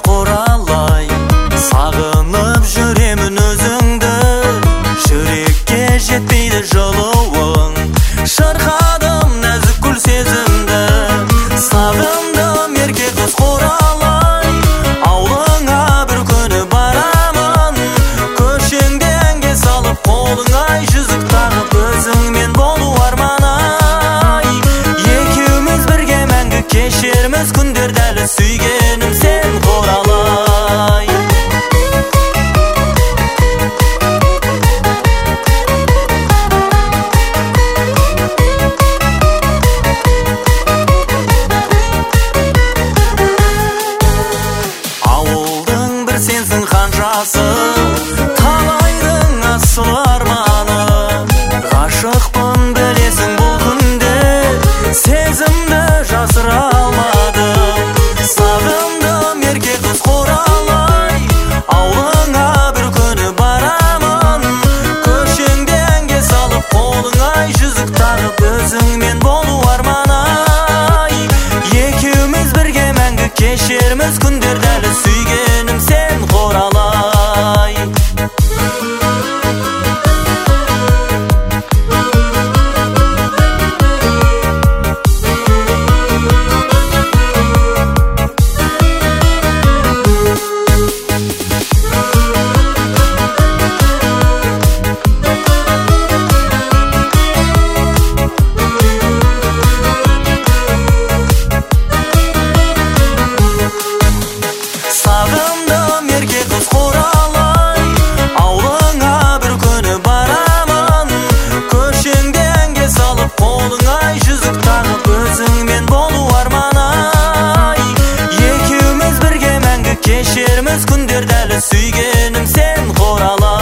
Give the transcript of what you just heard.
Құралай, сағынып жүремін өзіңді, жүрекке жетпейді жылуың, шырқадым нәзік гүл сезімді. Сағындым ерке қыз Құралай, аулыңа бір күні барамын, көшеңде әнге салып қолыңа жүзік тағып, өзіңмен болу арман-ай. Екеуміз бірге мәңгі кешерміз күндерді, әлі сүйгенім сен Құралай. Ауылдың бір сенсің қанжасы, талайдың асыл арманы. Ғашықпын білесің бұл күнде, сезімді жасыра алмадым. Сағындым ерке қыз Құралай, аулыңа бір күні барамын, көшеңде әнге салып қолыңа жүзік тағып, өзіңмен болу арман-ай. Екеуміз бірге мәңгі кешерміз күндерді, әлі сүйгенім сен Құралай. Сағындым ерке қыз Құралай, аулыңа бір күні барамын, көшеңде әнге салып қолыңа жүзік тағып, өзіңмен болу арман-ай. Екеуміз бірге мәңгі кешерміз күндерді, әлі сүйгенім сен Құралай.